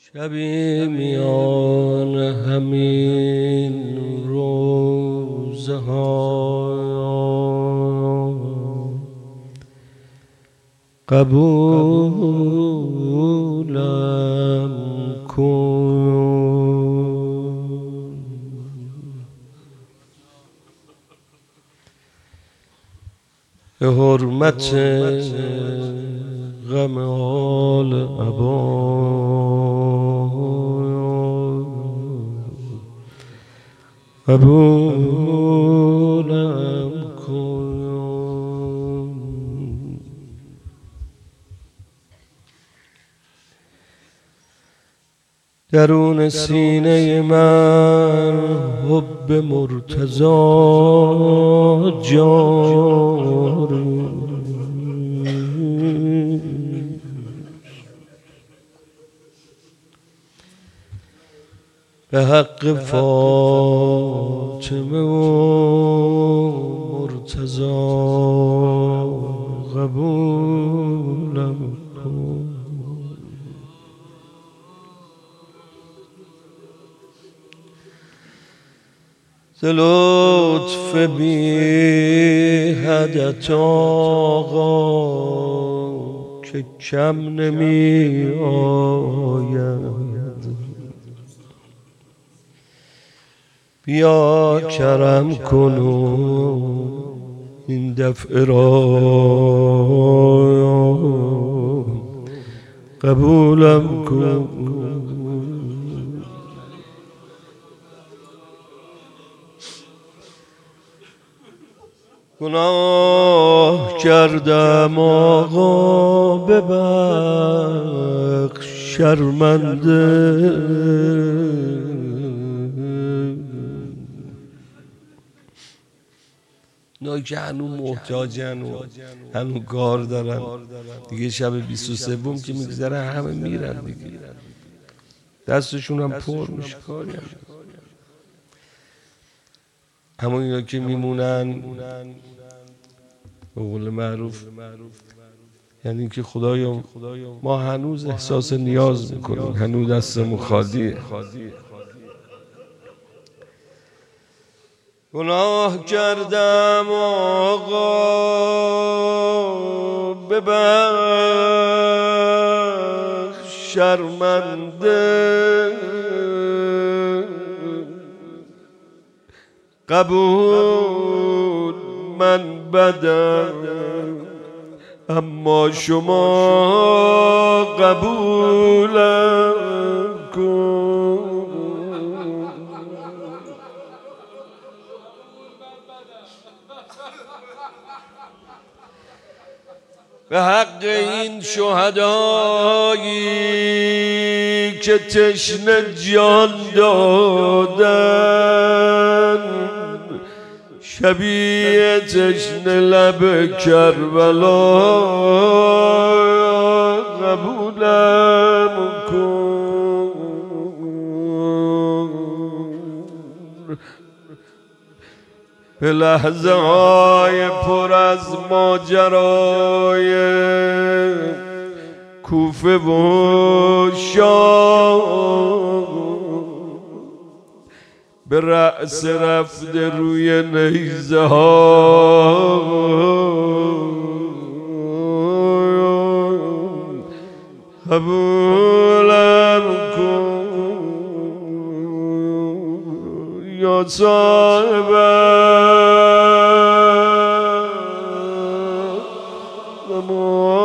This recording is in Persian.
شبی میان همین روزه ها قبولم کن، به حرمت غم آل عبا قبولم کن. درون سینه من حب مرتضی جاری، به حق فاطمه و مرتضی قبولم کن. ز لطف بی حدت آقا که کم نمی آید، بیا کرم کن و این دفعه را قبولم کن. گناه کردم آقا ببخش شرمنده، اینا که هنوز محتاجن و هنوز کار دارن دیگه. شب 23 که میگذره همه میرن دیگه، دستشون هم پر میشه، کاری هم. همون اینا که میمونن به قول معروف، یعنی که خدایا ما هنوز احساس نیاز میکنیم، هنوز دستمون خالیه. گناه کردم آقا ببخش شرمنده، قبول من بدم اما شما قبولم کن. به حق این شهدایی که تشنه جان دادن، شبیه تشنه لب کربلا قبولم کن. به لحظه های پر از ماجرای کوفه و شام، به رأس رفته روی نیزه ها قبولم کن. یا صاحب